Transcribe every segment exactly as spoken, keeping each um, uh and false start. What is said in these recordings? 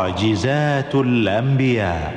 معجزات الأنبياء.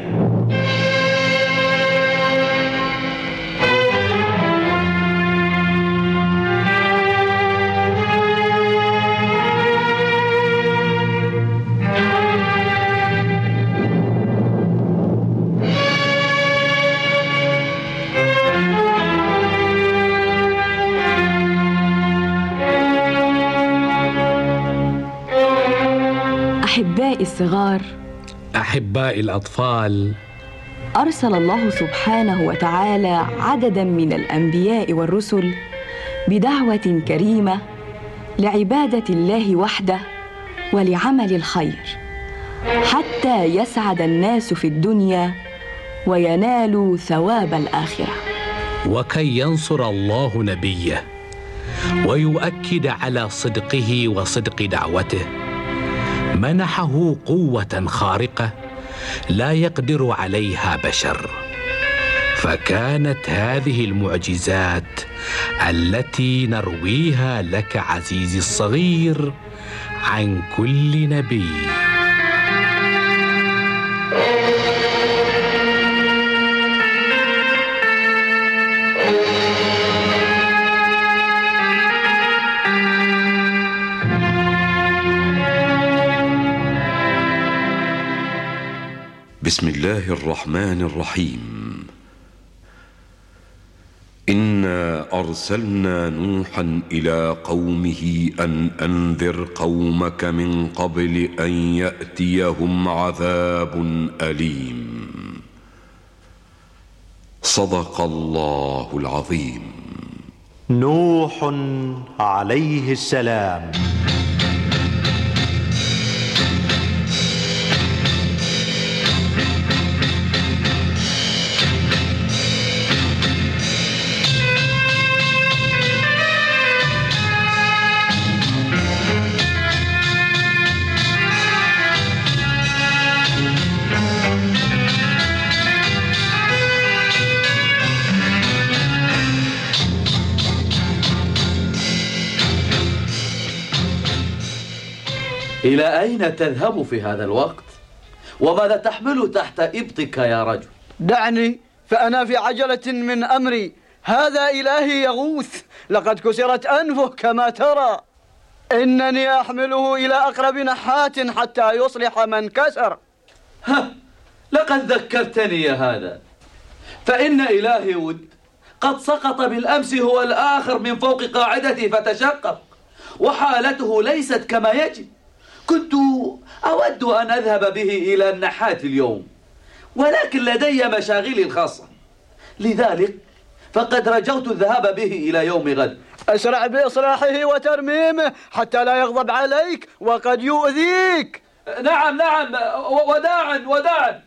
أحبائي الصغار، أحبائي الأطفال، أرسل الله سبحانه وتعالى عددا من الأنبياء والرسل بدعوة كريمة لعبادة الله وحده ولعمل الخير، حتى يسعد الناس في الدنيا وينالوا ثواب الآخرة. وكي ينصر الله نبيه ويؤكد على صدقه وصدق دعوته، منحه قوة خارقة لا يقدر عليها بشر، فكانت هذه المعجزات التي نرويها لك عزيزي الصغير عن كل نبي. بسم الله الرحمن الرحيم. إنا أرسلنا نوحا إلى قومه أن أنذر قومك من قبل أن يأتيهم عذاب أليم. صدق الله العظيم. نوح عليه السلام. إلى أين تذهب في هذا الوقت؟ وماذا تحمل تحت إبطك يا رجل؟ دعني فأنا في عجلة من أمري. هذا إلهي يغوث، لقد كسرت أنفه كما ترى. إنني أحمله إلى أقرب نحات حتى يصلح من كسر. ها، لقد ذكرتني يا هذا، فإن إلهي ود قد سقط بالأمس هو الآخر من فوق قاعدتي فتشقق، وحالته ليست كما يجب. كنت أود أن أذهب به إلى النحات اليوم، ولكن لدي مشاغلي الخاصة، لذلك فقد رجوت الذهاب به إلى يوم غد. أسرع بإصلاحه وترميمه حتى لا يغضب عليك وقد يؤذيك. نعم نعم، وداعا وداعا.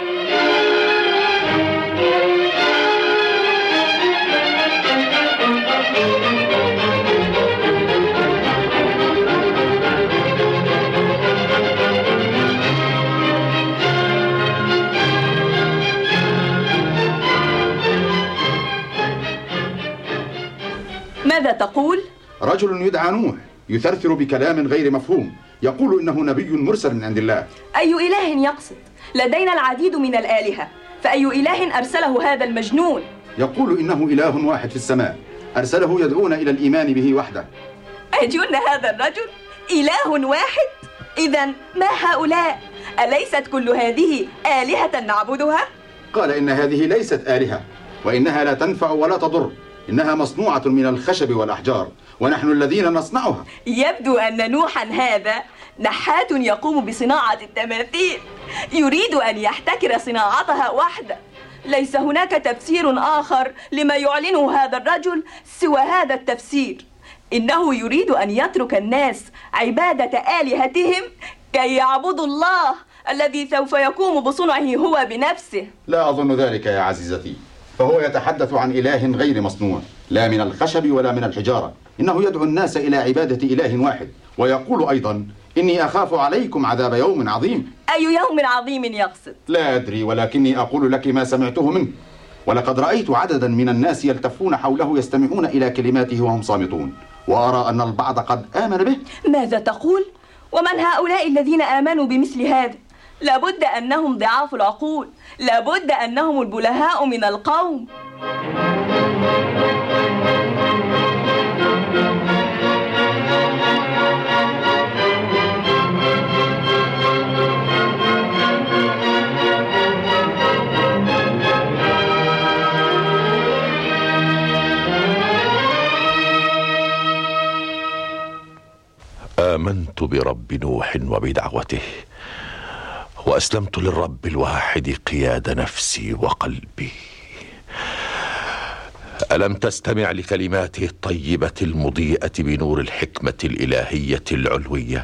ماذا تقول؟ رجل يدعى نوح يثرثر بكلام غير مفهوم، يقول إنه نبي مرسل من عند الله. أي إله يقصد؟ لدينا العديد من الآلهة، فأي إله أرسله هذا المجنون؟ يقول إنه إله واحد في السماء أرسله يدعون إلى الإيمان به وحده. أجن هذا الرجل إله واحد؟ إذن ما هؤلاء؟ أليست كل هذه آلهة نعبدها؟ قال إن هذه ليست آلهة، وإنها لا تنفع ولا تضر، إنها مصنوعة من الخشب والأحجار ونحن الذين نصنعها. يبدو أن نوحا هذا نحات يقوم بصناعة التماثيل، يريد أن يحتكر صناعتها وحده. ليس هناك تفسير آخر لما يعلنه هذا الرجل سوى هذا التفسير، إنه يريد أن يترك الناس عبادة آلهتهم كي يعبدوا الله الذي سوف يقوم بصنعه هو بنفسه. لا أظن ذلك يا عزيزتي، فهو يتحدث عن إله غير مصنوع، لا من الخشب ولا من الحجارة. إنه يدعو الناس إلى عبادة إله واحد، ويقول أيضا إني أخاف عليكم عذاب يوم عظيم. أي يوم عظيم يقصد؟ لا أدري، ولكني أقول لك ما سمعته منه. ولقد رأيت عددا من الناس يلتفون حوله يستمعون إلى كلماته وهم صامتون، وأرى أن البعض قد آمن به. ماذا تقول؟ ومن هؤلاء الذين آمنوا بمثل هذا؟ لابد أنهم ضعاف العقول، لابد أنهم البلهاء من القوم. آمنت برب نوح وبدعوته، وأسلمت للرب الواحد قياد نفسي وقلبي. ألم تستمع لكلماته الطيبة المضيئة بنور الحكمة الإلهية العلوية؟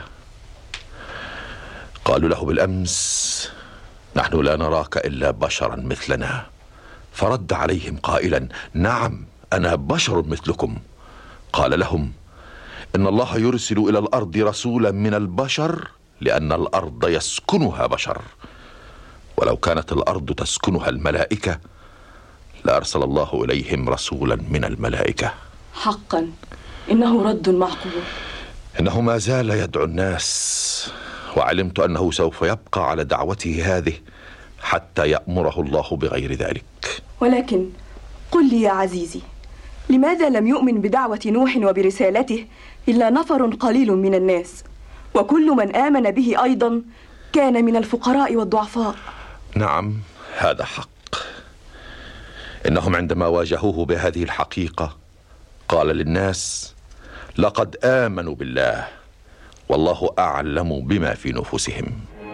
قالوا له بالأمس: نحن لا نراك إلا بشرا مثلنا. فرد عليهم قائلا: نعم، أنا بشر مثلكم. قال لهم: إن الله يرسل إلى الأرض رسولا من البشر لأن الأرض يسكنها بشر، ولو كانت الأرض تسكنها الملائكة لأرسل الله إليهم رسولا من الملائكة. حقا إنه رد معقول. إنه ما زال يدعو الناس، وعلمت أنه سوف يبقى على دعوته هذه حتى يأمره الله بغير ذلك. ولكن قل لي يا عزيزي، لماذا لم يؤمن بدعوة نوح وبرسالته إلا نفر قليل من الناس، وكل من آمن به أيضا كان من الفقراء والضعفاء؟ نعم، هذا حق. إنهم عندما واجهوه بهذه الحقيقة قال للناس: لقد آمنوا بالله والله أعلم بما في نفوسهم.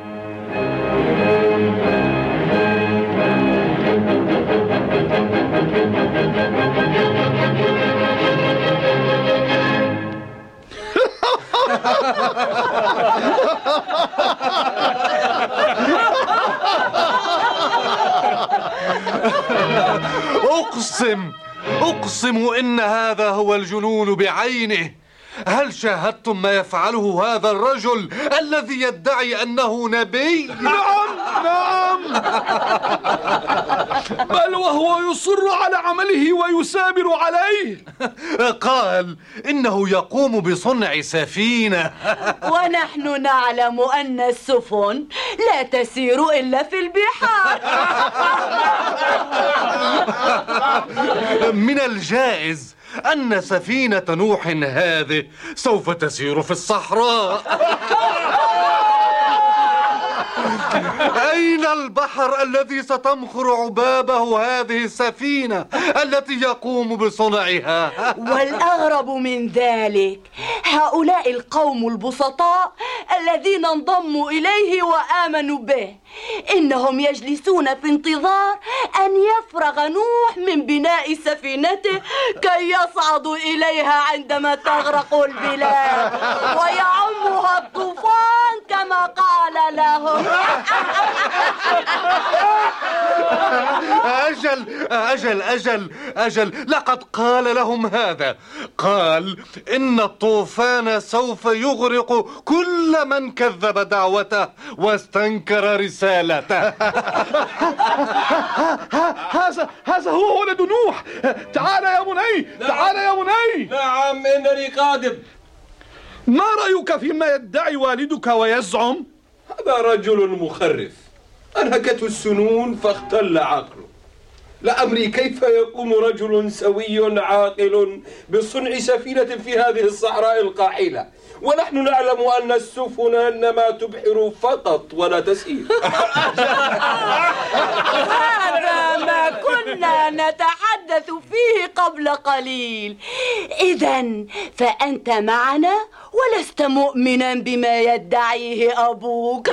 أقسم أقسم إن هذا هو الجنون بعينه. هل شاهدتم ما يفعله هذا الرجل الذي يدعي أنه نبي؟ نعم نعم، بل وهو يصر على عمله ويثابر عليه. قال إنه يقوم بصنع سفينة، ونحن نعلم أن السفن لا تسير إلا في البحار. من الجائز أن سفينة نوح هذه سوف تسير في الصحراء. أين البحر الذي ستمخر عبابه هذه السفينة التي يقوم بصنعها؟ والأغرب من ذلك هؤلاء القوم البسطاء الذين انضموا إليه وآمنوا به، إنهم يجلسون في انتظار أن يفرغ نوح من بناء سفينته كي يصعدوا إليها عندما تغرق البلاد ويعمها الطوفان كما قال لهم. أجل أجل أجل أجل لقد قال لهم هذا. قال إن الطوفان سوف يغرق كل من كذب دعوته واستنكر رسالته. هذا هذا هو ولد نوح. تعال يا بني، تعال يا بني. نعم، إنني قادم. ما رأيك فيما يدعي والدك ويزعم؟ هذا رجل مخرف، أنهكته السنون فاختل عقله. لأمري كيف يقوم رجل سوي عاقل بصنع سفينة في هذه الصحراء القاحلة، ونحن نعلم أن السفن إنما تبحر فقط ولا تسير. هذا ما كنا نتحدث فيه قبل قليل. إذن فأنت معنا ولست مؤمنا بما يدعيه أبوك.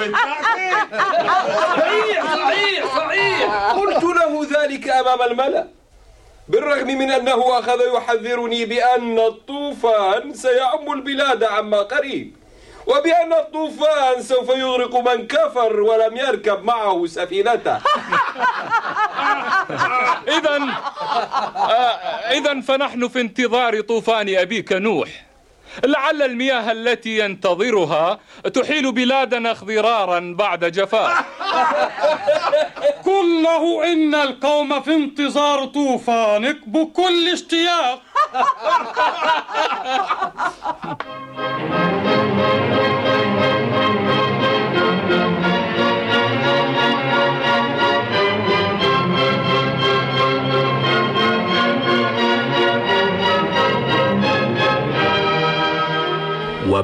صحيح صحيح صحيح، قلت له ذلك أمام الملأ، بالرغم من أنه أخذ يحذرني بأن الطوفان سيعم البلاد عما قريب، وبأن الطوفان سوف يغرق من كفر ولم يركب معه سفينته. إذن إذن فنحن في انتظار طوفان أبيك نوح. لعل المياه التي ينتظرها تحيل بلادنا اخضرارا بعد جفاف. قل له إن القوم في انتظار طوفانك بكل اشتياق.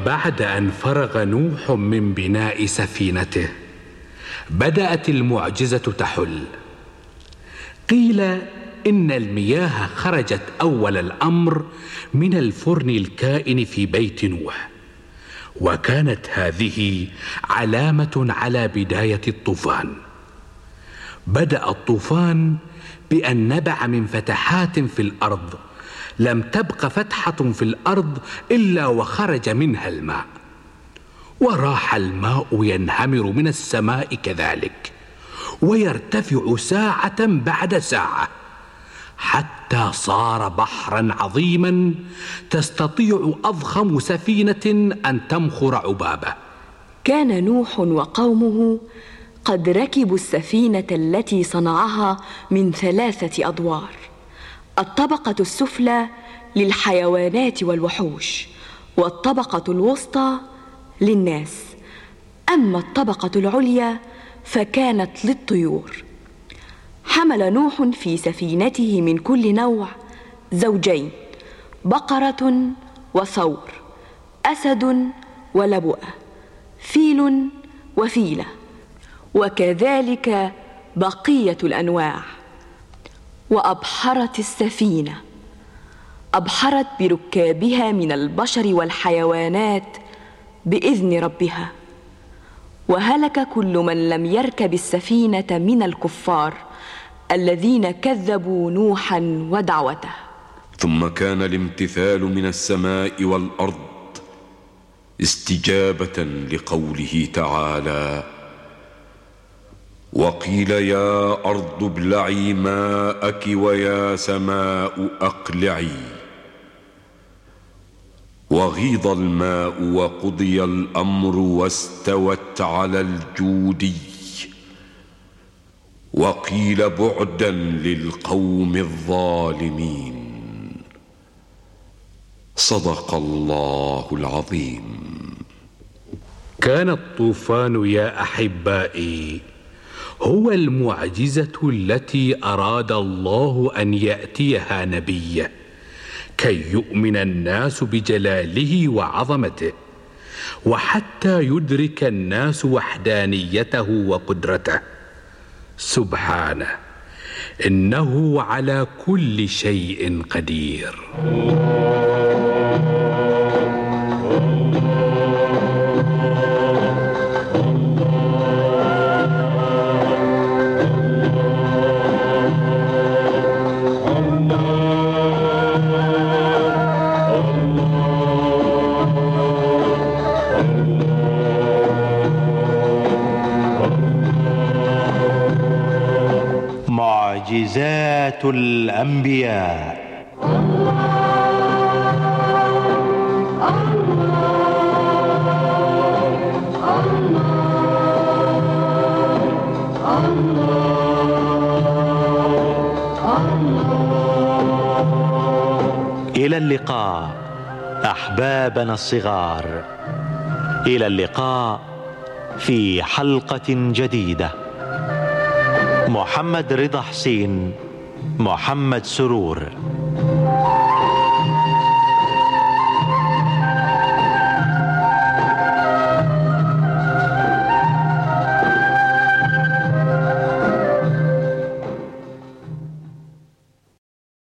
وبعد أن فرغ نوح من بناء سفينته بدأت المعجزة تحل. قيل إن المياه خرجت أول الأمر من الفرن الكائن في بيت نوح، وكانت هذه علامة على بداية الطوفان. بدأ الطوفان بأن نبع من فتحات في الأرض، لم تبق فتحة في الأرض إلا وخرج منها الماء، وراح الماء ينهمر من السماء كذلك، ويرتفع ساعة بعد ساعة حتى صار بحرا عظيما تستطيع أضخم سفينة أن تمخر عبابة. كان نوح وقومه قد ركبوا السفينة التي صنعها من ثلاثة أدوار. الطبقة السفلى للحيوانات والوحوش، والطبقة الوسطى للناس، أما الطبقة العليا فكانت للطيور. حمل نوح في سفينته من كل نوع زوجين، بقرة وثور، أسد ولبؤة، فيل وفيلة، وكذلك بقية الأنواع. وأبحرت السفينة، أبحرت بركابها من البشر والحيوانات بإذن ربها، وهلك كل من لم يركب السفينة من الكفار الذين كذبوا نوحا ودعوته. ثم كان الامتثال من السماء والأرض استجابة لقوله تعالى: وقيل يا أرض ابلعي ماءك ويا سماء أقلعي. وغيض الماء وقضي الأمر واستوت على الجودي. وقيل بعدا للقوم الظالمين. صدق الله العظيم. كان الطوفان يا أحبائي هو المعجزة التي أراد الله أن يأتيها نبيه كي يؤمن الناس بجلاله وعظمته، وحتى يدرك الناس وحدانيته وقدرته. سبحانه، إنه على كل شيء قدير. معجزات الأنبياء. إلى اللقاء أحبابنا الصغار، إلى اللقاء في حلقة جديدة. محمد رضا حسين، محمد سرور.